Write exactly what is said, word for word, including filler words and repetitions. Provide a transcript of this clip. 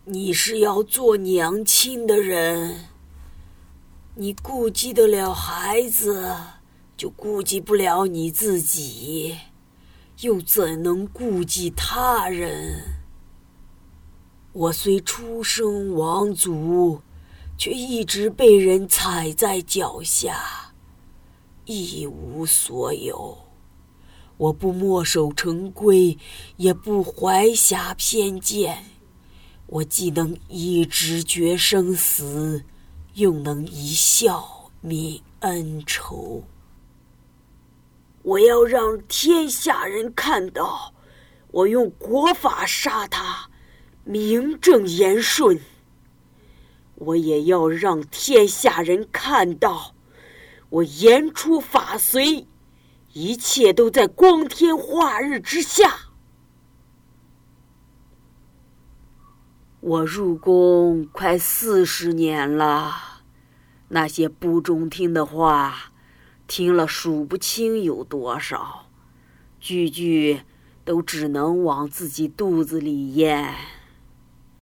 你是要做娘亲的人，你顾及得了孩子，就顾及不了你自己，又怎能顾及他人？我虽出生王族，却一直被人踩在脚下，一无所有。我不墨守成规，也不怀狭偏见，我既能一直决生死，又能一笑泯恩仇。我要让天下人看到，我用国法杀他，名正言顺。我也要让天下人看到，我言出法随，一切都在光天化日之下。我入宫快四十年了，那些不中听的话，听了数不清有多少，句句都只能往自己肚子里咽。